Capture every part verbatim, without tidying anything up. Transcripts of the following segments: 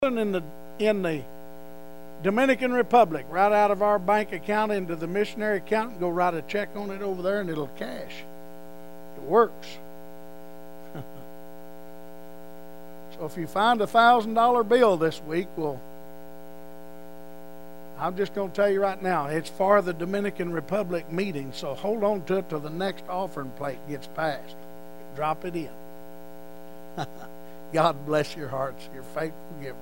in the in the Dominican Republic, right out of our bank account into the missionary account, and go write a check on it over there, and it'll cash. It works. So if you find a thousand dollar bill this week, well, I'm just going to tell you right now, it's for the Dominican Republic meeting. So hold on to it till the next offering plate gets passed. Drop it in. God bless your hearts, your faithful givers.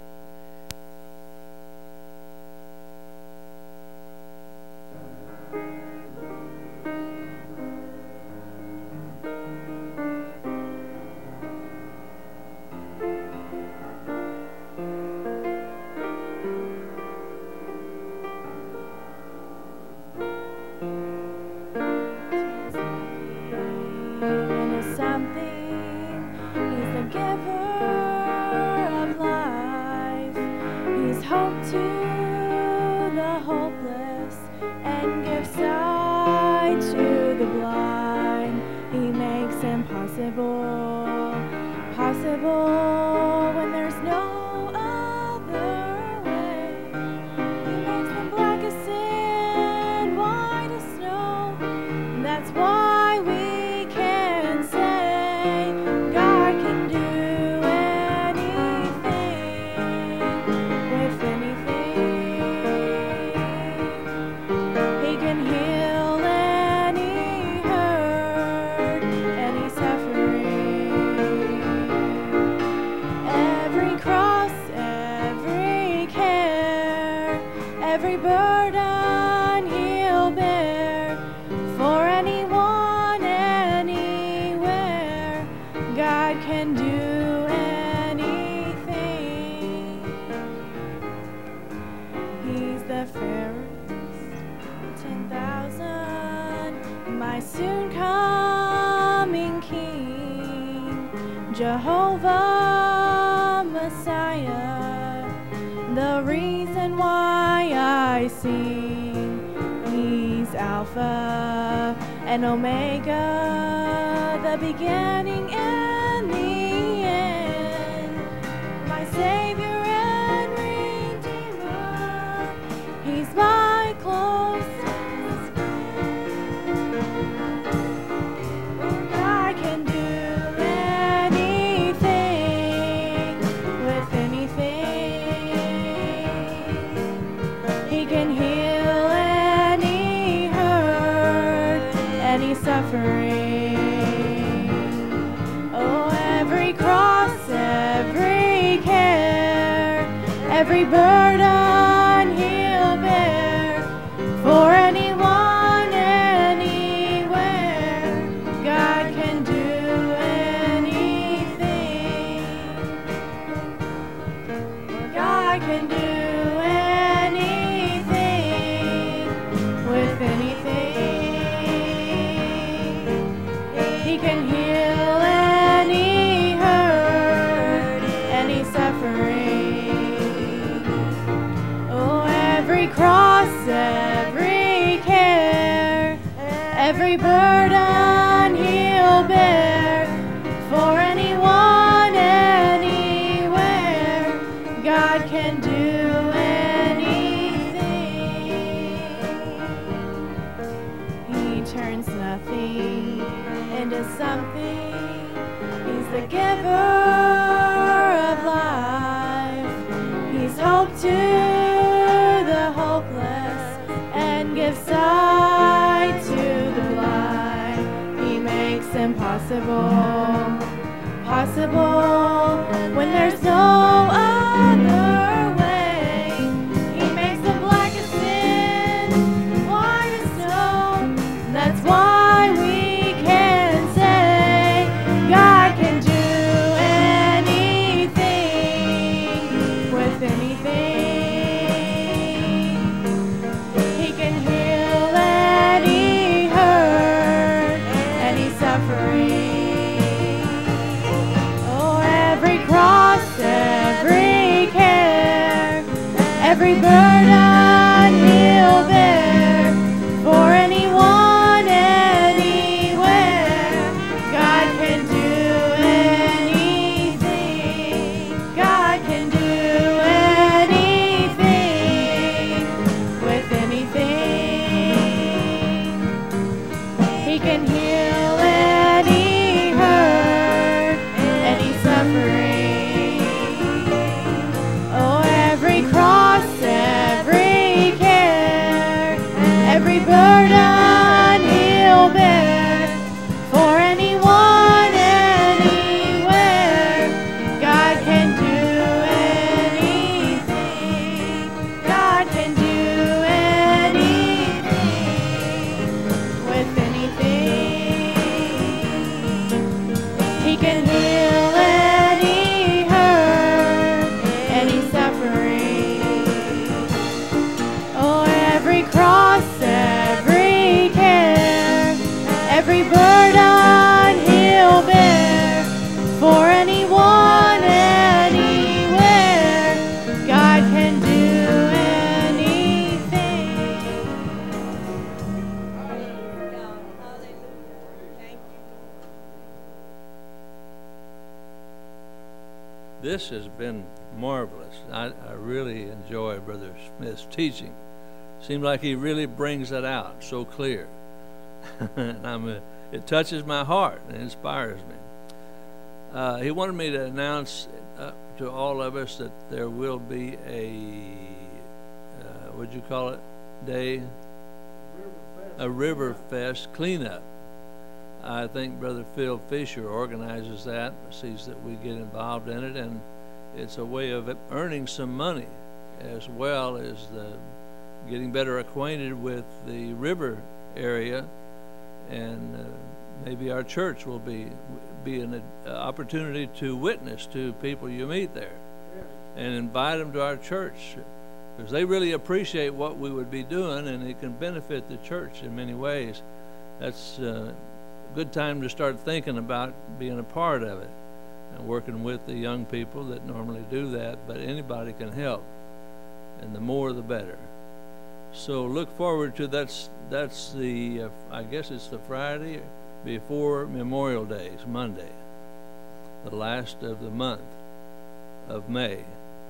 Jehovah Messiah, the reason why I sing. He's Alpha and Omega, the beginning and the end. My Savior and Redeemer, He's my closest friend. I can do suffering. Oh, every cross, every care, every burden He'll bear for anyone, anywhere. God can do anything. God can do anything with anything. He can heal any hurt, any suffering. Oh, every cross, every care, every burden He'll bear for anyone, anywhere. God can do anything. He turns nothing into something. He's the giver of life. He's hope to the hopeless and gives sight to the blind. He makes impossible possible when there's no other way. He makes the blackest sin white as snow. That's why we every burden He'll bear for anyone, anywhere. God can do anything. God can do God can do anything. This has been marvelous. I, I really enjoy Brother Smith's teaching. Seems like he really brings that out so clear. and I'm a, it touches my heart and inspires me. Uh, he wanted me to announce uh, to all of us that there will be a, uh, what'd you call it, day? A River Fest cleanup. I think Brother Phil Fisher organizes that, sees that we get involved in it, and it's a way of earning some money as well as the getting better acquainted with the river area, and uh, maybe our church will be be an uh, opportunity to witness to people you meet there, and invite them to our church, because they really appreciate what we would be doing, and it can benefit the church in many ways. That's uh, a good time to start thinking about being a part of it and working with the young people that normally do that, but anybody can help, and the more the better. So look forward to that's that's the uh, I guess it's the Friday before Memorial Day. It's Monday, the last of the month of May.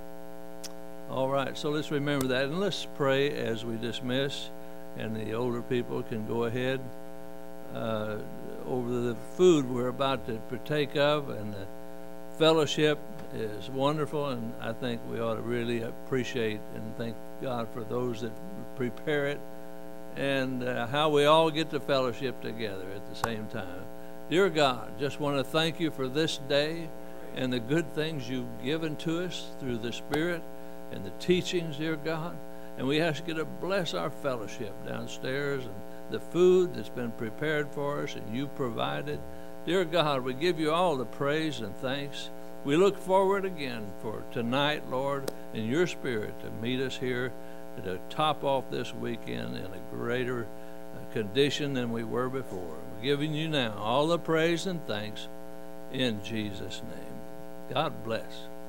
All right, so let's remember that, and let's pray as we dismiss, and the older people can go ahead uh, over the food we're about to partake of, and the fellowship is wonderful, and I think we ought to really appreciate and thank God for those that prepare it, and uh, how we all get to fellowship together at the same time. Dear God, just want to thank you for this day and the good things you've given to us through the Spirit and the teachings, dear God. And we ask you to bless our fellowship downstairs and the food that's been prepared for us and you provided. Dear God, we give you all the praise and thanks. We look forward again for tonight, Lord, in your Spirit to meet us here to top off this weekend in a greater uh, condition than we were before. We're giving you now all the praise and thanks in Jesus' name. God bless.